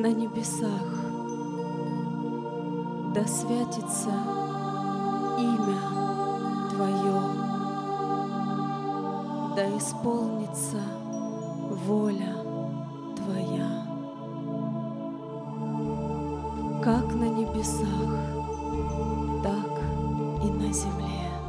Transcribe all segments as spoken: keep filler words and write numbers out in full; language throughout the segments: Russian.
на небесах, да святится имя Твое, да исполнится воля Твоя, как на небесах, так и на земле.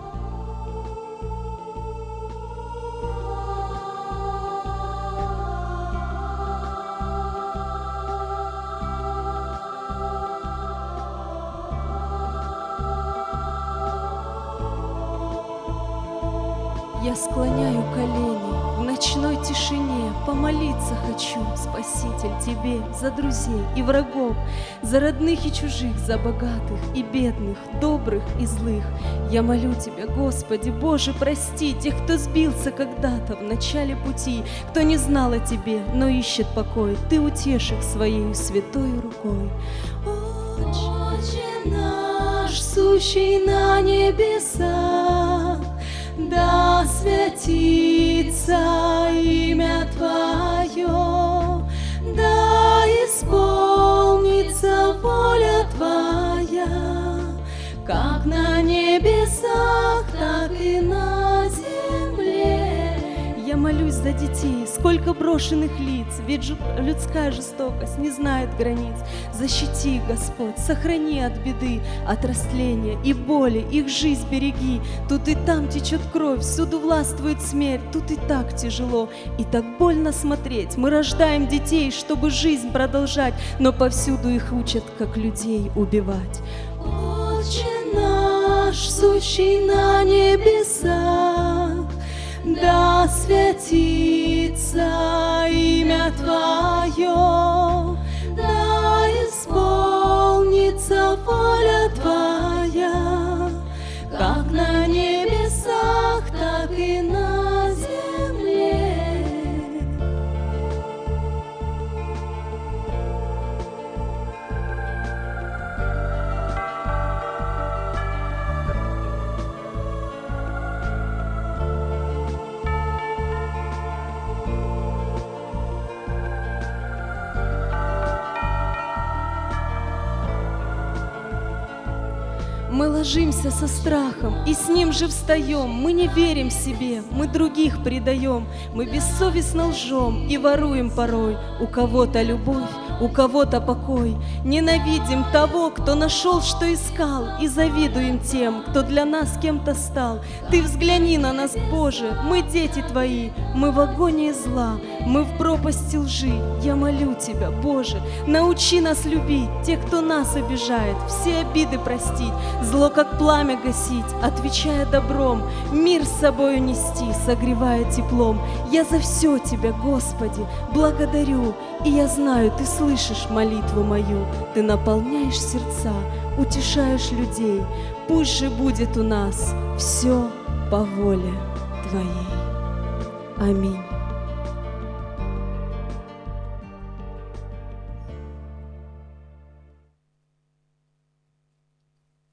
Я склоняю колени в ночной тишине, помолиться хочу, Спаситель, Тебе за друзей и врагов, за родных и чужих, за богатых и бедных, добрых и злых. Я молю Тебя, Господи, Боже, прости тех, кто сбился когда-то в начале пути, кто не знал о Тебе, но ищет покой. Ты утешь их Своей святой рукой. Отче наш, сущий на небесах, да святится имя Твое, да исполнится воля Твоя, как на небесах, так и на земле. Я молюсь за детей, сколько брошенных лиц, ведь жу- людская жестокость не знает границ. Защити их, Господь, сохрани от беды, от растления и боли, их жизнь береги. Тут и там течет кровь, всюду властвует смерть, тут и так тяжело, и так больно смотреть. Мы рождаем детей, чтобы жизнь продолжать, но повсюду их учат, как людей убивать. Отче наш, сущий на небесах, да святится имя Твое, да исполнится воля Твоя, как на небесах, так и на земле. Мы ложимся со страхом и с ним же встаем. Мы не верим себе, мы других предаем. Мы бессовестно лжем и воруем порой. У кого-то любовь, у кого-то покой. Ненавидим того, кто нашел, что искал, и завидуем тем, кто для нас кем-то стал. Ты взгляни на нас, Боже, мы дети Твои, мы в агонии зла, мы в пропасти лжи. Я молю Тебя, Боже, научи нас любить тех, кто нас обижает, все обиды простить, зло как пламя гасить, отвечая добром, мир с собою нести, согревая теплом. Я за все Тебя, Господи, благодарю, и я знаю, Ты слышишь молитву мою, Ты наполняешь сердца, утешаешь людей. Пусть же будет у нас все по воле Твоей. Аминь.